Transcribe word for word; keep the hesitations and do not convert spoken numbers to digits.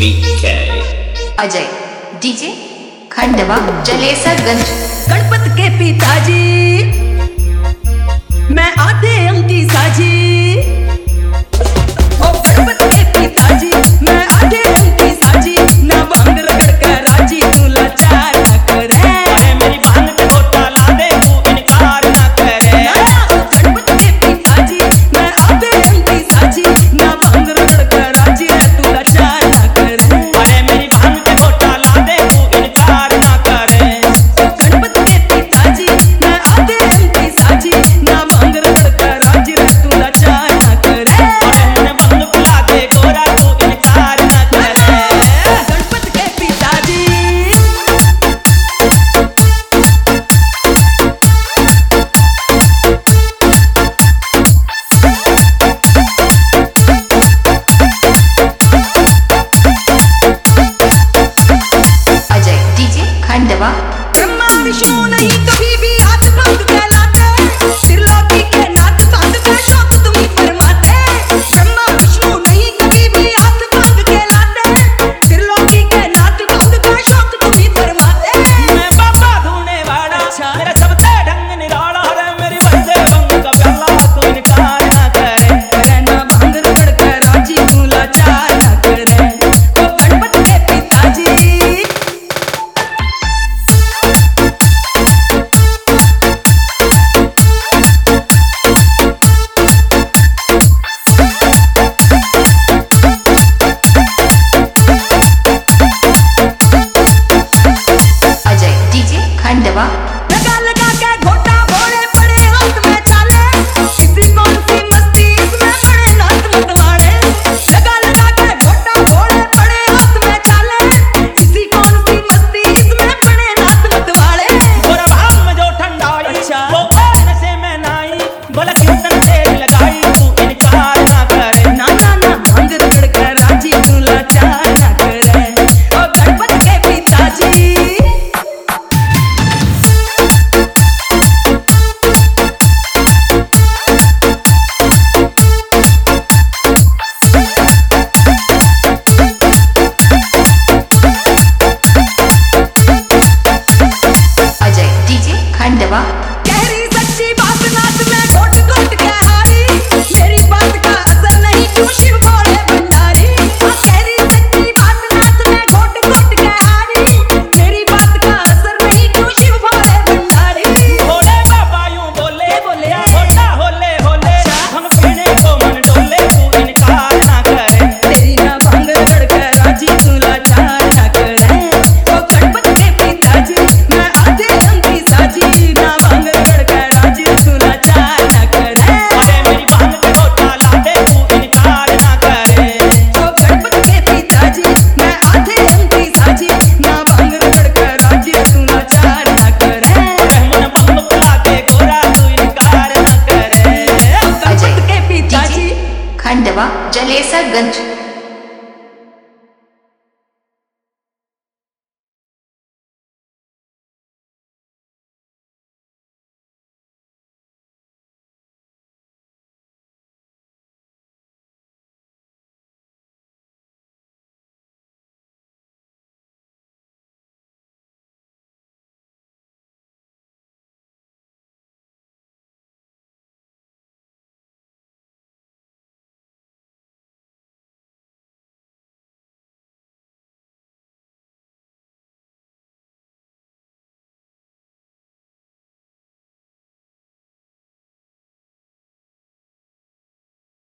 BK Ajay DJ Khandwa Jalesarganj. Ganpat के पिताजी मैं आधे अंकी साजी। ओ गणपत के पिताजी मैं आधे अंकी साजी। ना भांग रगड़ कर राजी तू लाचार ना करे। अरे मेरी भांग पे गोटा ला दे तू इनकार ना करे। ओ गणपत के पिताजी मैं आधे अंकी साजी। ना भांग रगड़ कर राजी तू लाचार ना करे। अरे मेरी भांग पे गोटा ला दे तू इनकार ना करे। गणपत के पिताजी मैं आधे अंकी साजी। ना भांग रगड़ कर राजी तू लाचार ना करे। अरे उन्हें बंद बुला दे गोरा तू इनकार ना करे। गणपत के पिताजी अजय डीजे खंडवा। ब्रह्मा विष्णु नहीं कभी भी हाथ बंद कहलाते। त्रिलोकी के नाथ कांड का शौक तुम्ही फरमाते। ब्रह्मा विष्णु नहीं कभी भी हाथ बंद कहलाते। त्रिलोकी के नाथ कांड का शौक तुम्ही फरमाते। मैं बाबा धूने वाला मेरा सबसे ढंग निराला। अरे मेरी बंदे बंग का प्याला तू इनकार ना करे। करे ना भांग रगड़ कर राजी तू लाचार ना करे। ओ गणपत के पिताजी अजय डीजे खंडवा। लगा लगा के घोटा भोरे पड़े हाथ में चाले। किसी कौन सी मस्ती इसमें पड़े नाथ मतवाड़े। लगा लगा के घोटा भोरे पड़े हाथ में चाले। किसी कौन सी मस्ती इसमें पड़े नाथ मतवाड़े। गोरा भांग में जो ठंडाई अच्छा। वो और नशे में नाई। बोला कीर्तन तेज लगाई तू इनकार ना करे। ना ना ना भांग रगड़ कर राजी तू लाचार ना करे। ओ गणपत के पिताजी अजय डीजे खंडवा। गहरी सच्ची बात नाथ में घोट घोट के हारी। मेरी बात का असर नहीं क्यों शिव भोले भंडारी। हाँ, गहरी सच्ची बात नाथ में घोट घोट के हारी। मेरी बात का असर नहीं क्यों शिव भोले भंडारी। भोले बाबा यूं बोले बोले। होता होले होले हम पीने को मन डोले तू इनकार ना करे। तेरी ना भांग रगड़ कर राजी तू लाचार ना करे। ओ गणपत के पिताजी मैं आधे अंकी साजी। ना भांग रगड़ कर राजी तू लाचार ना करे। अरे मेरी भांग पे गोटा ला दे तू इनकार ना करे। ओ गणपत के पिताजी मैं आधे अंकी साजी। ना भांग रगड़ कर राजी तू लाचार ना करे। अरे मुझे बंद बुला दे गोरा तू इनकार ना करे। गणपत के पिताजी खंडवा जलेसरगंज।